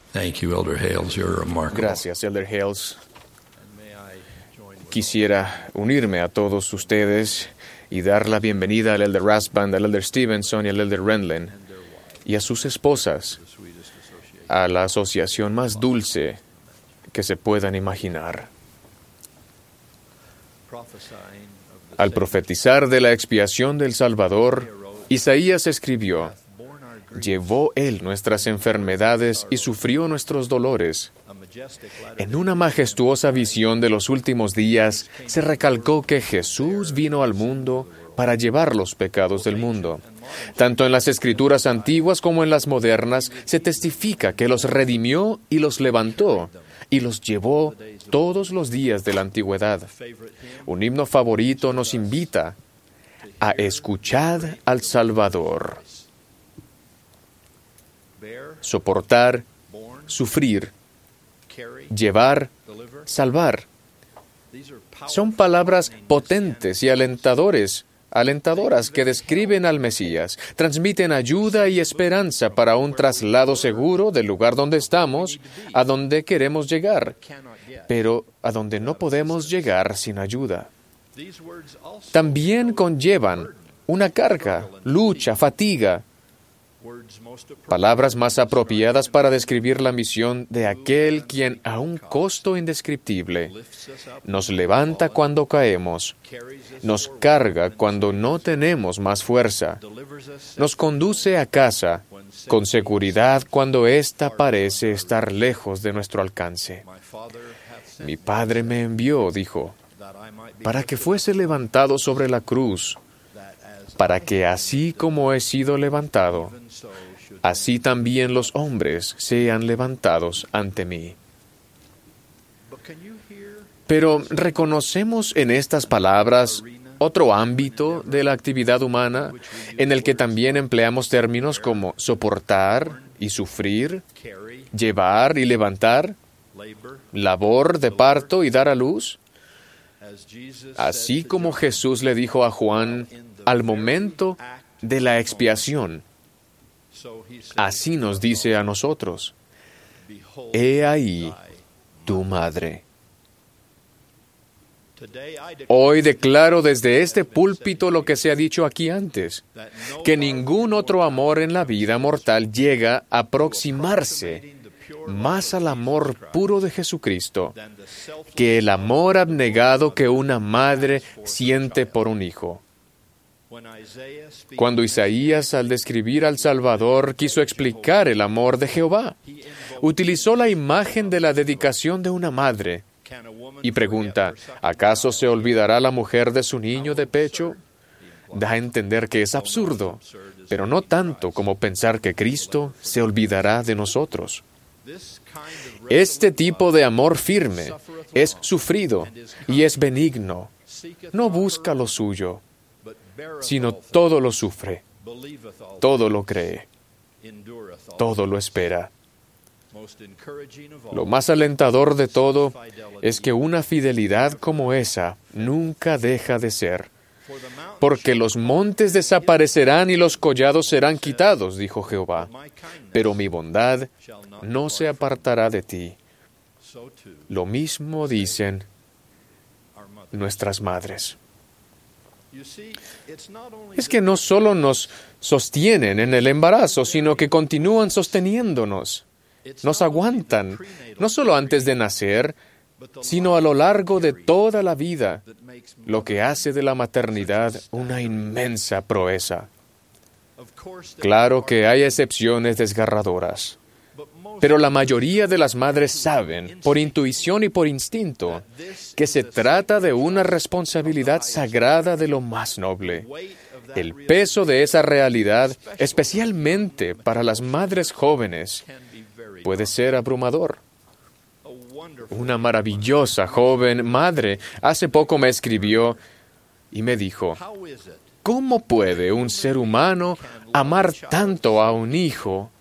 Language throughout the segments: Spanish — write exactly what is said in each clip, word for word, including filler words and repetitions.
Thank you, Elder Hales. You're remarkable. Gracias, Elder Hales. Quisiera unirme a todos ustedes y dar la bienvenida al Elder Rasband, al Elder Stevenson y al Elder Renlin y a sus esposas a la asociación más dulce que se puedan imaginar. Al profetizar de la expiación del Salvador, Isaías escribió: «Llevó Él nuestras enfermedades y sufrió nuestros dolores». En una majestuosa visión de los últimos días, se recalcó que Jesús vino al mundo para llevar los pecados del mundo. Tanto en las Escrituras antiguas como en las modernas, se testifica que los redimió y los levantó, y los llevó todos los días de la antigüedad. Un himno favorito nos invita a escuchar al Salvador. Soportar, sufrir, llevar, salvar. Son palabras potentes y alentadores, alentadoras que describen al Mesías, transmiten ayuda y esperanza para un traslado seguro del lugar donde estamos a donde queremos llegar, pero a donde no podemos llegar sin ayuda. También conllevan una carga, lucha, fatiga, palabras más apropiadas para describir la misión de aquel quien, a un costo indescriptible, nos levanta cuando caemos, nos carga cuando no tenemos más fuerza, nos conduce a casa con seguridad cuando ésta parece estar lejos de nuestro alcance. Mi Padre me envió, dijo, para que fuese levantado sobre la cruz, para que así como he sido levantado, así también los hombres sean levantados ante mí. Pero reconocemos en estas palabras otro ámbito de la actividad humana en el que también empleamos términos como soportar y sufrir, llevar y levantar, labor de parto y dar a luz. Así como Jesús le dijo a Juan al momento de la expiación, así nos dice a nosotros: «He ahí tu madre». Hoy declaro desde este púlpito lo que se ha dicho aquí antes, que ningún otro amor en la vida mortal llega a aproximarse más al amor puro de Jesucristo que el amor abnegado que una madre siente por un hijo. Cuando Isaías, al describir al Salvador, quiso explicar el amor de Jehová, utilizó la imagen de la dedicación de una madre y pregunta: ¿acaso se olvidará la mujer de su niño de pecho? Da a entender que es absurdo, pero no tanto como pensar que Cristo se olvidará de nosotros. Este tipo de amor firme es sufrido y es benigno. No busca lo suyo, sino todo lo sufre, todo lo cree, todo lo espera. Lo más alentador de todo es que una fidelidad como esa nunca deja de ser. Porque los montes desaparecerán y los collados serán quitados, dijo Jehová, pero mi bondad no se apartará de ti. Lo mismo dicen nuestras madres. Es que no solo nos sostienen en el embarazo, sino que continúan sosteniéndonos. Nos aguantan, no solo antes de nacer, sino a lo largo de toda la vida, lo que hace de la maternidad una inmensa proeza. Claro que hay excepciones desgarradoras, pero la mayoría de las madres saben, por intuición y por instinto, que se trata de una responsabilidad sagrada de lo más noble. El peso de esa realidad, especialmente para las madres jóvenes, puede ser abrumador. Una maravillosa joven madre hace poco me escribió y me dijo: ¿cómo puede un ser humano amar tanto a un hijo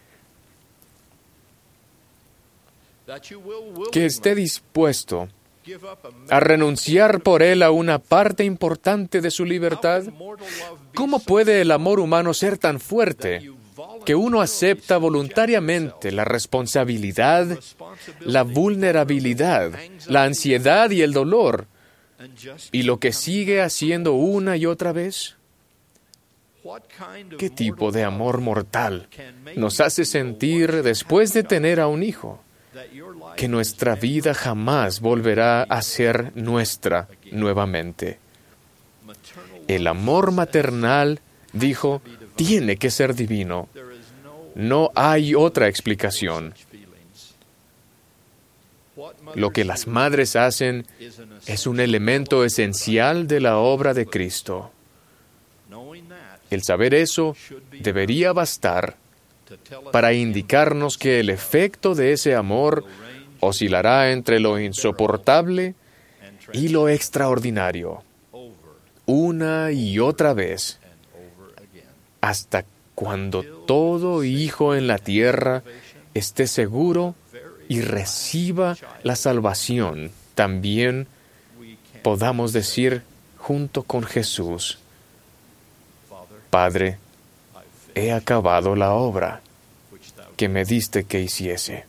que esté dispuesto a renunciar por él a una parte importante de su libertad? ¿Cómo puede el amor humano ser tan fuerte que uno acepta voluntariamente la responsabilidad, la vulnerabilidad, la ansiedad y el dolor, y lo que sigue haciendo una y otra vez? ¿Qué tipo de amor mortal nos hace sentir después de tener a un hijo que nuestra vida jamás volverá a ser nuestra nuevamente? El amor maternal, dijo, tiene que ser divino. No hay otra explicación. Lo que las madres hacen es un elemento esencial de la obra de Cristo. El saber eso debería bastar para indicarnos que el efecto de ese amor oscilará entre lo insoportable y lo extraordinario, una y otra vez, hasta cuando todo hijo en la tierra esté seguro y reciba la salvación. También podamos decir junto con Jesús: Padre, he acabado la obra que me diste que hiciese.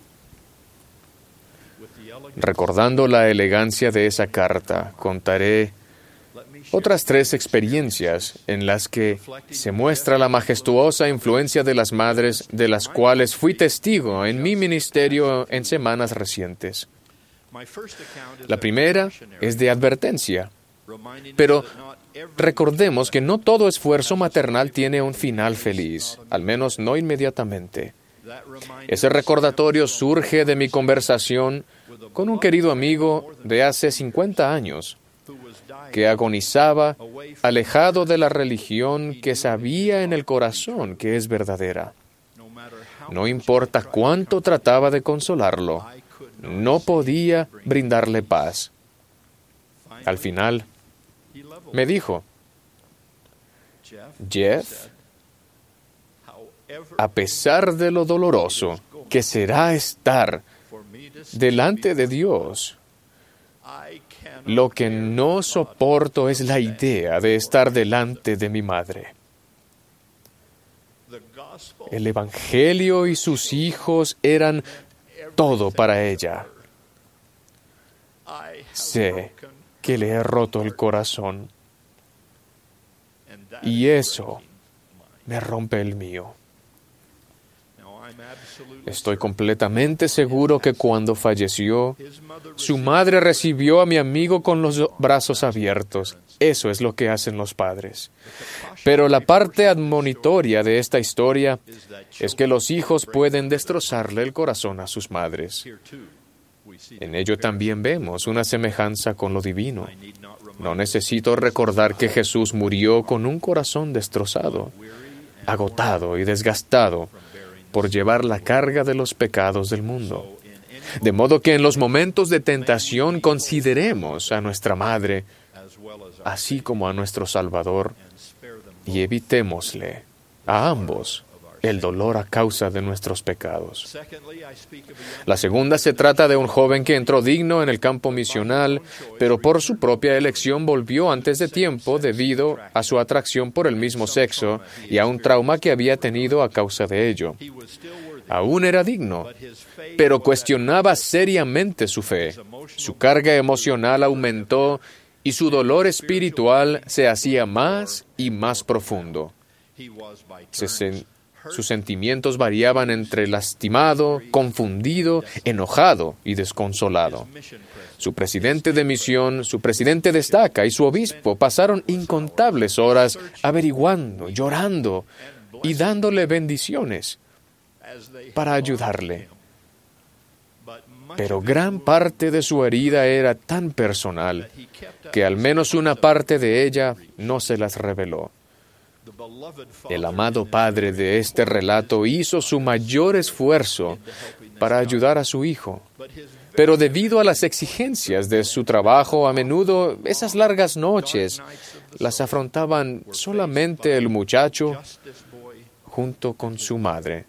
Recordando la elegancia de esa carta, contaré otras tres experiencias en las que se muestra la majestuosa influencia de las madres de las cuales fui testigo en mi ministerio en semanas recientes. La primera es de advertencia, pero recordemos que no todo esfuerzo maternal tiene un final feliz, al menos no inmediatamente. Ese recordatorio surge de mi conversación con un querido amigo de hace cincuenta años, que agonizaba alejado de la religión que sabía en el corazón que es verdadera. No importa cuánto trataba de consolarlo, no podía brindarle paz. Al final, me dijo: Jeff, a pesar de lo doloroso que será estar delante de Dios, lo que no soporto es la idea de estar delante de mi madre. El Evangelio y sus hijos eran todo para ella. Sé que le he roto el corazón, y eso me rompe el mío. Estoy completamente seguro que cuando falleció, su madre recibió a mi amigo con los brazos abiertos. Eso es lo que hacen los padres. Pero la parte admonitoria de esta historia es que los hijos pueden destrozarle el corazón a sus madres. En ello también vemos una semejanza con lo divino. No necesito recordar que Jesús murió con un corazón destrozado, agotado y desgastado por llevar la carga de los pecados del mundo. De modo que en los momentos de tentación consideremos a nuestra Madre, así como a nuestro Salvador, y evitémosle a ambos el dolor a causa de nuestros pecados. La segunda se trata de un joven que entró digno en el campo misional, pero por su propia elección volvió antes de tiempo debido a su atracción por el mismo sexo y a un trauma que había tenido a causa de ello. Aún era digno, pero cuestionaba seriamente su fe. Su carga emocional aumentó y su dolor espiritual se hacía más y más profundo. Se sen- Sus sentimientos variaban entre lastimado, confundido, enojado y desconsolado. Su presidente de misión, su presidente de estaca y su obispo pasaron incontables horas averiguando, llorando y dándole bendiciones para ayudarle. Pero gran parte de su herida era tan personal que al menos una parte de ella no se las reveló. El amado padre de este relato hizo su mayor esfuerzo para ayudar a su hijo, pero debido a las exigencias de su trabajo, a menudo esas largas noches las afrontaban solamente el muchacho junto con su madre,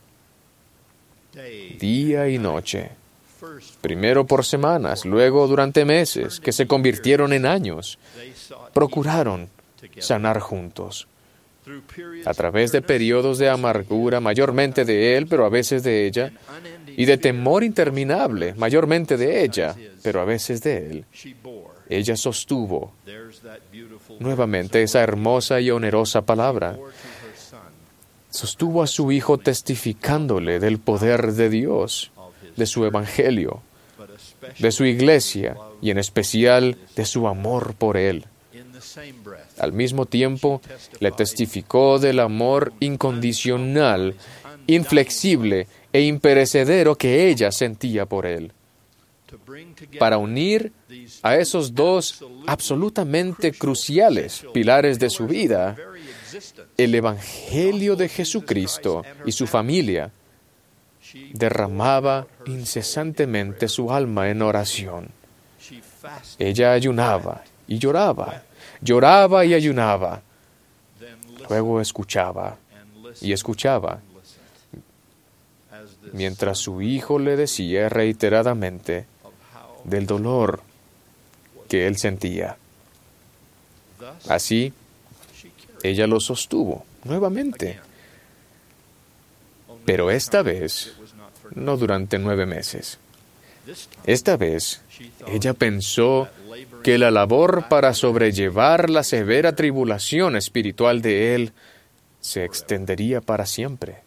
día y noche, primero por semanas, luego durante meses, que se convirtieron en años. Procuraron sanar juntos. a través de periodos de amargura, mayormente de él, pero a veces de ella, y de temor interminable, mayormente de ella, pero a veces de él. Ella sostuvo nuevamente esa hermosa y onerosa palabra. Sostuvo a su hijo testificándole del poder de Dios, de su evangelio, de su iglesia y en especial de su amor por él. Al mismo tiempo, le testificó del amor incondicional, inflexible e imperecedero que ella sentía por él. Para unir a esos dos absolutamente cruciales pilares de su vida, el Evangelio de Jesucristo y su familia, derramaba incesantemente su alma en oración. Ella ayunaba y lloraba, lloraba y ayunaba. Luego escuchaba y escuchaba, mientras su hijo le decía reiteradamente del dolor que él sentía. Así, ella lo sostuvo nuevamente, pero esta vez no durante nueve meses. Esta vez, ella pensó que la labor para sobrellevar la severa tribulación espiritual de él se extendería para siempre.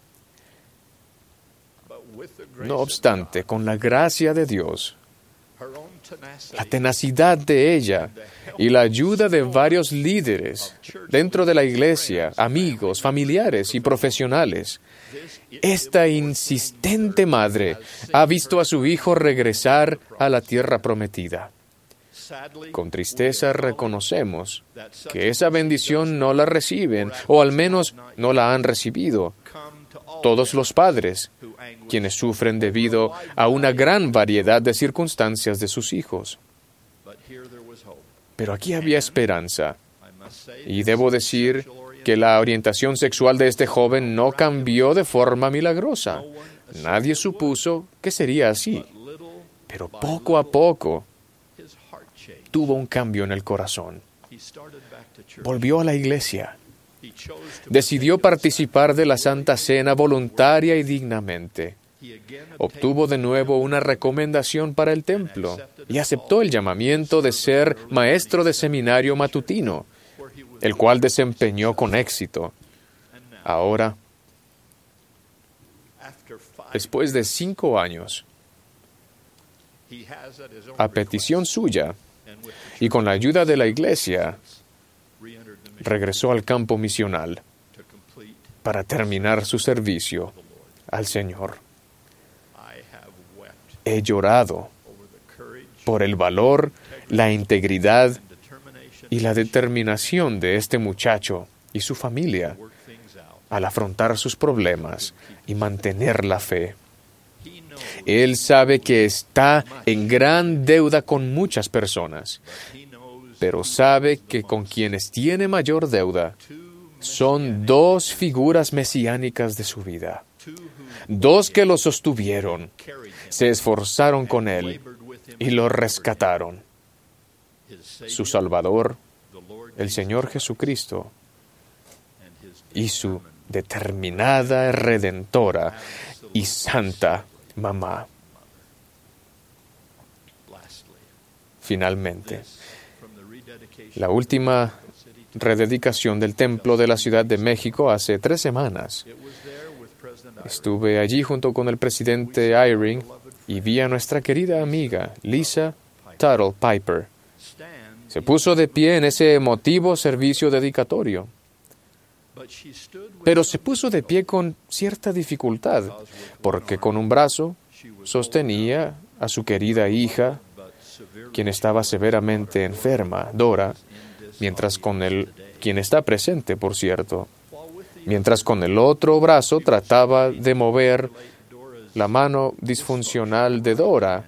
No obstante, con la gracia de Dios, la tenacidad de ella y la ayuda de varios líderes dentro de la iglesia, amigos, familiares y profesionales, esta insistente madre ha visto a su hijo regresar a la tierra prometida. Con tristeza reconocemos que esa bendición no la reciben, o al menos no la han recibido, todos los padres, quienes sufren debido a una gran variedad de circunstancias de sus hijos. Pero aquí había esperanza, y debo decir que la orientación sexual de este joven no cambió de forma milagrosa. Nadie supuso que sería así, pero poco a poco tuvo un cambio en el corazón. Volvió a la iglesia. Decidió participar de la Santa Cena voluntaria y dignamente. Obtuvo de nuevo una recomendación para el templo y aceptó el llamamiento de ser maestro de seminario matutino, el cual desempeñó con éxito. Ahora, después de cinco años, a petición suya y con la ayuda de la iglesia, regresó al campo misional para terminar su servicio al Señor. He llorado por el valor, la integridad y la determinación de este muchacho y su familia al afrontar sus problemas y mantener la fe. Él sabe que está en gran deuda con muchas personas, pero sabe que con quienes tiene mayor deuda son dos figuras mesiánicas de su vida, dos que lo sostuvieron, se esforzaron con él y lo rescataron: su Salvador, el Señor Jesucristo, y su determinada, redentora y santa mamá. Finalmente, la última rededicación del templo de la Ciudad de México hace tres semanas. Estuve allí junto con el presidente Eyring y vi a nuestra querida amiga Lisa Tuttle Piper. Se puso de pie en ese emotivo servicio dedicatorio, pero se puso de pie con cierta dificultad, porque con un brazo sostenía a su querida hija, quien estaba severamente enferma, Dora, mientras con el, quien está presente, por cierto, mientras con el otro brazo trataba de mover la mano disfuncional de Dora,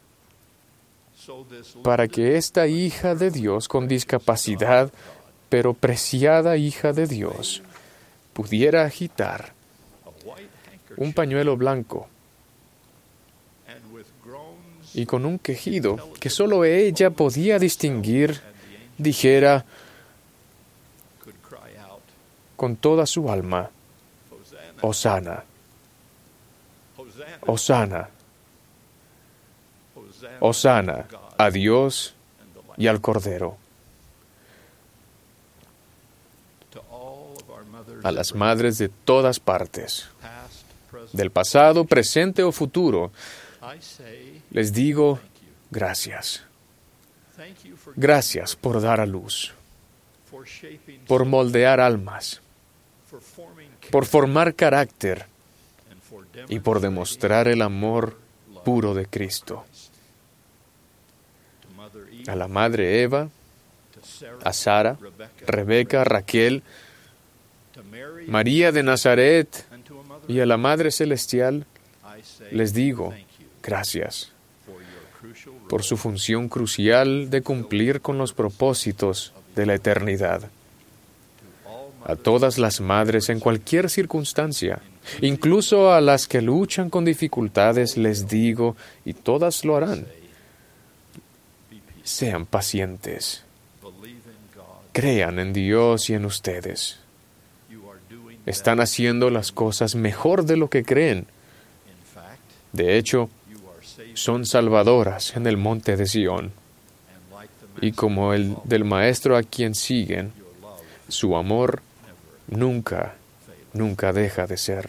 para que esta hija de Dios con discapacidad, pero preciada hija de Dios, pudiera agitar un pañuelo blanco y con un quejido que solo ella podía distinguir, dijera: con toda su alma: Hosana, Hosana, Hosana a Dios y al Cordero. A las madres de todas partes, del pasado, presente o futuro, les digo gracias. Gracias por dar a luz, por moldear almas, por formar carácter y por demostrar el amor puro de Cristo. A la madre Eva, a Sara, Rebeca, Raquel, María de Nazaret y a la Madre Celestial, les digo gracias por su función crucial de cumplir con los propósitos de la eternidad. A todas las madres en cualquier circunstancia, incluso a las que luchan con dificultades, les digo, y todas lo harán: sean pacientes, crean en Dios y en ustedes. Están haciendo las cosas mejor de lo que creen. De hecho, son salvadoras en el monte de Sión. Y como el del Maestro a quien siguen, su amor nunca, nunca deja de ser.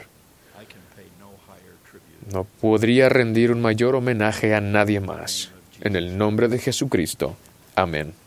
No podría rendir un mayor homenaje a nadie más. En el nombre de Jesucristo. Amén.